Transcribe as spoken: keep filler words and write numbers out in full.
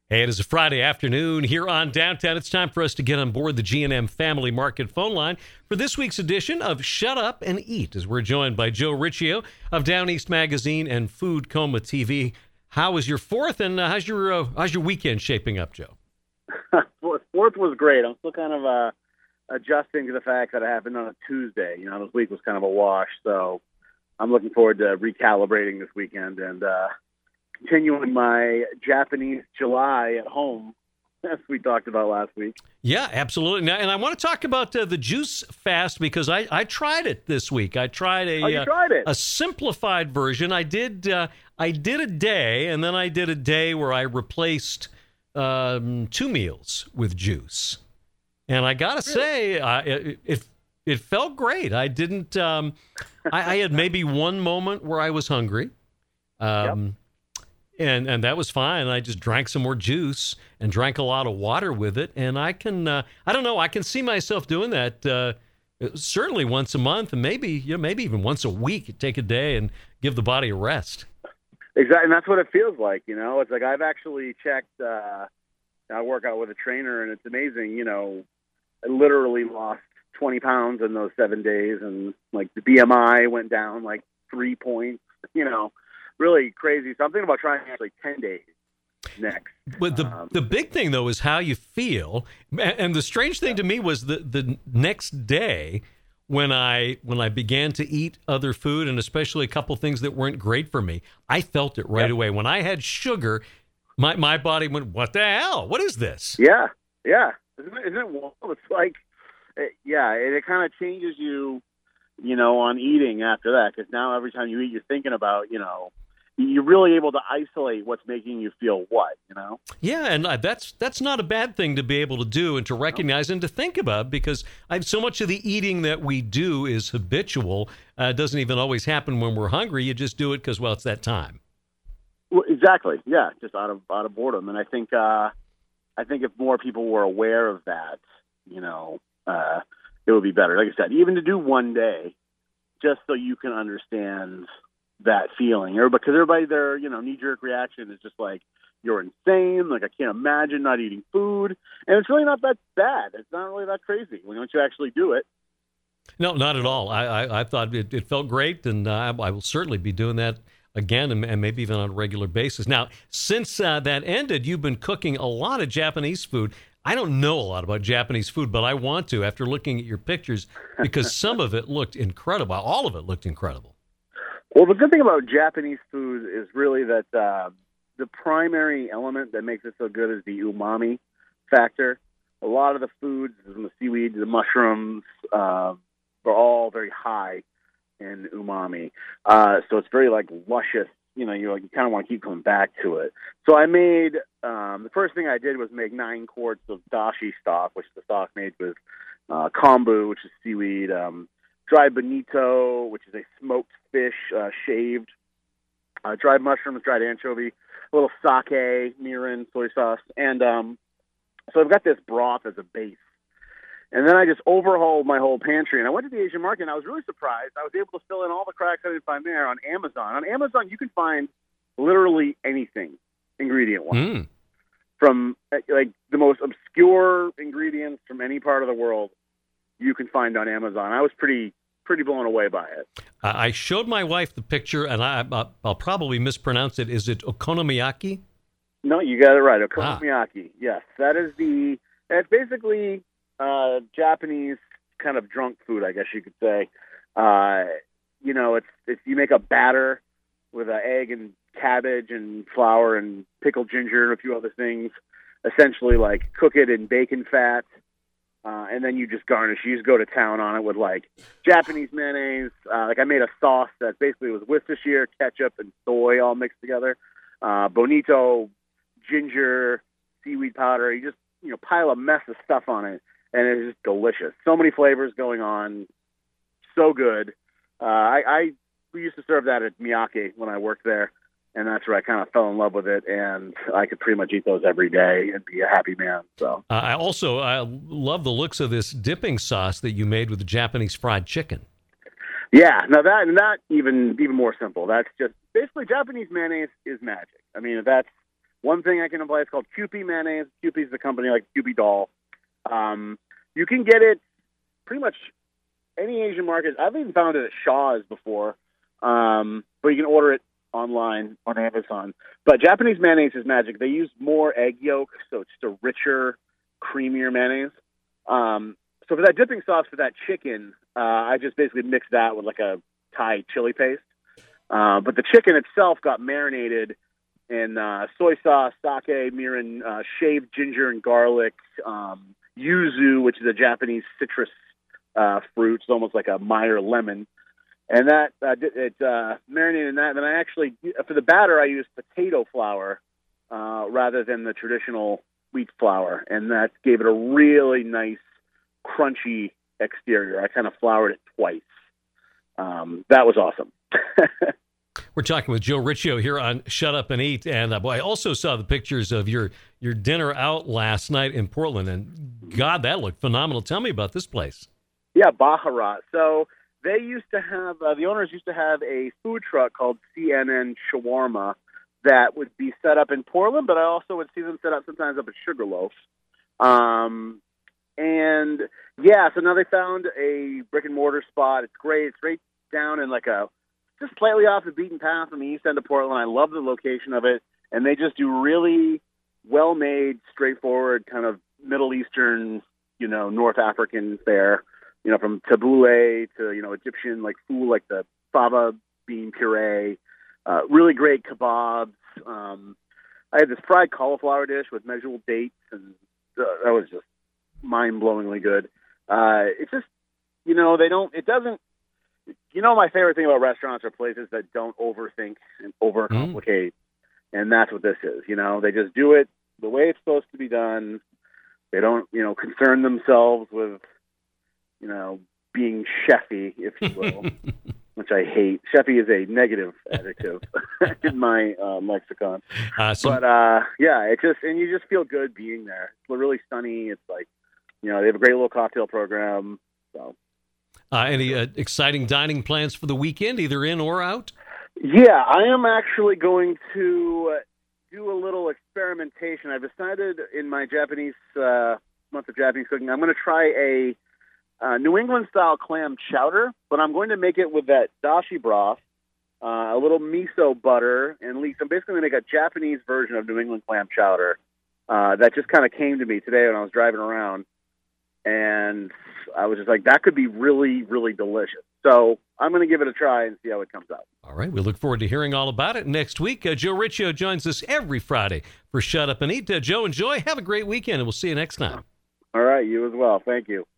Hey, it is a Friday afternoon here on Downtown. It's time for us to get on board the G and M Family Market phone line for this week's edition of Shut Up and Eat, as we're joined by Joe Riccio of Down East Magazine and Food Coma T V. How was your fourth, and uh, how's your uh, how's your weekend shaping up, Joe? Fourth was great. I'm still kind of uh, adjusting to the fact that it happened on a Tuesday. You know, this week was kind of a wash, so I'm looking forward to recalibrating this weekend and uh, continuing my Japanese July at home, as we talked about last week. Yeah, absolutely. Now, and I want to talk about uh, the juice fast because I, I tried it this week. I tried a oh, you uh, tried it. a simplified version. I did uh, I did a day, and then I did a day where I replaced um, two meals with juice. And I gotta really? say, uh, it, it it felt great. I didn't. Um, I, I had maybe one moment where I was hungry. Um, yep. And and that was fine. I just drank some more juice and drank a lot of water with it. And I can, uh, I don't know, I can see myself doing that uh, certainly once a month, and maybe you know, maybe even once a week. Take a day and give the body a rest. Exactly, and that's what it feels like. You know, it's like I've actually checked. Uh, I work out with a trainer, and it's amazing. You know, I literally lost twenty pounds in those seven days, and like the B M I went down like three points. You know. Really crazy. So I'm thinking about trying actually ten days next. But the um, the big thing, though, is how you feel. And the strange thing to me was the, the next day when I when I began to eat other food, and especially a couple things that weren't great for me, I felt it right yep. away. When I had sugar, my, my body went, what the hell? What is this? Yeah, yeah. Isn't it, isn't it wild? It's like, it, yeah, it, it kind of changes you, you know, on eating after that. Because now every time you eat, you're thinking about, you know, you're really able to isolate what's making you feel what, you know? Yeah, and that's that's not a bad thing to be able to do and to recognize and to think about, because I, so much of the eating that we do is habitual. Uh, it doesn't even always happen when we're hungry. You just do it because, well, it's that time. Well, exactly. Yeah, just out of out of boredom. And I think uh, I think if more people were aware of that, you know, uh, it would be better. Like I said, even to do one day, just so you can understand that feeling, or because everybody, their you know knee-jerk reaction is just like, you're insane, like I can't imagine not eating food, and it's really not that bad. It's not really that crazy when you actually do it. No, not at all. I I, I thought it, it felt great, and uh, I will certainly be doing that again, and, and maybe even on a regular basis. Now, since uh, that ended, you've been cooking a lot of Japanese food. I don't know a lot about Japanese food, but I want to after looking at your pictures, because some of it looked incredible. All of it looked incredible. Well, the good thing about Japanese food is really that uh, the primary element that makes it so good is the umami factor. A lot of the foods, the seaweed, the mushrooms, uh, are all very high in umami. Uh, so it's very like luscious. You know, you, you kind of want to keep coming back to it. So I made, um, the first thing I did was make nine quarts of dashi stock, which is the stock made with uh, kombu, which is seaweed, um, dried bonito, which is a smoked fish, uh, shaved, uh, dried mushrooms, dried anchovy, a little sake, mirin, soy sauce. And um, so I've got this broth as a base. And then I just overhauled my whole pantry. And I went to the Asian market, and I was really surprised. I was able to fill in all the cracks I didn't find there on Amazon. On Amazon, you can find literally anything ingredient-wise. Mm. From like the most obscure ingredients from any part of the world you can find on Amazon. I was pretty pretty blown away by it. Uh, I showed my wife the picture, and I, I'll, I'll probably mispronounce it. Is it okonomiyaki? No, you got it right. Okonomiyaki. Ah. Yes, that is the. It's basically uh, Japanese kind of drunk food, I guess you could say. Uh, you know, it's it's you make a batter with an egg and cabbage and flour and pickled ginger and a few other things. Essentially, like cook it in bacon fat. Uh, and then you just garnish. You just go to town on it with like Japanese mayonnaise. Uh, like I made a sauce that basically was Worcestershire, ketchup, and soy all mixed together. Uh, bonito, ginger, seaweed powder. You just you know pile a mess of stuff on it, and it's just delicious. So many flavors going on, so good. Uh, I, I we used to serve that at Miyake when I worked there. And that's where I kind of fell in love with it, and I could pretty much eat those every day and be a happy man. So uh, I also I love the looks of this dipping sauce that you made with the Japanese fried chicken. Yeah, now that not even even more simple. That's just basically Japanese mayonnaise is magic. I mean, that's One thing I can apply is called Kewpie mayonnaise. Kewpie is the company, like Kewpie doll. Um, you can get it pretty much any Asian market. I've even found it at Shaw's before, um, but you can order it online on Amazon. But Japanese mayonnaise is magic. They use more egg yolk, so it's just a richer, creamier mayonnaise. Um, so for that dipping sauce for that chicken, uh, I just basically mixed that with like a Thai chili paste. Uh, but the chicken itself got marinated in uh, soy sauce, sake, mirin, uh, shaved ginger and garlic, um, yuzu, which is a Japanese citrus uh, fruit. It's almost like a Meyer lemon. And that uh, it uh, marinated in that. And then I actually, for the batter, I used potato flour uh, rather than the traditional wheat flour. And that gave it a really nice, crunchy exterior. I kind of floured it twice. Um, that was awesome. We're talking with Joe Riccio here on Shut Up and Eat. And uh, boy, I also saw the pictures of your, your dinner out last night in Portland. And God, that looked phenomenal. Tell me about this place. Yeah, Bharat. So they used to have, uh, the owners used to have a food truck called C N N Shawarma that would be set up in Portland, but I also would see them set up sometimes up at Sugarloaf. Um, and yeah, so now they found a brick and mortar spot. It's great. It's right down in like a, just slightly off the beaten path on the east end of Portland. I love the location of it. And they just do really well-made, straightforward kind of Middle Eastern, you know, North African fare, you know, from tabbouleh to, you know, Egyptian, like food, like the fava bean puree, uh, really great kebabs. Um, I had this fried cauliflower dish with measurable dates, and uh, that was just mind-blowingly good. Uh, it's just, you know, they don't, it doesn't, you know, my favorite thing about restaurants are places that don't overthink and overcomplicate. Mm. And that's what this is. You know, they just do it the way it's supposed to be done. They don't, you know, concern themselves with, you know, being chefy, if you will, which I hate. Chefy is a negative adjective in my uh, lexicon. Uh, so- but, uh, yeah, it just, and you just feel good being there. It's really sunny. It's like, you know, they have a great little cocktail program. So. Uh, any uh, exciting dining plans for the weekend, either in or out? Yeah, I am actually going to do a little experimentation. I've decided in my Japanese uh, month of Japanese cooking, I'm going to try a uh, New England-style clam chowder, but I'm going to make it with that dashi broth, uh, a little miso butter, and leeks. I'm basically going to make a Japanese version of New England clam chowder uh, that just kind of came to me today when I was driving around. And I was just like, that could be really, really delicious. So I'm going to give it a try and see how it comes out. All right. We look forward to hearing all about it next week. Uh, Joe Riccio joins us every Friday for Shut Up and Eat. Uh, Joe, enjoy. Have a great weekend, and we'll see you next time. All right. You as well. Thank you.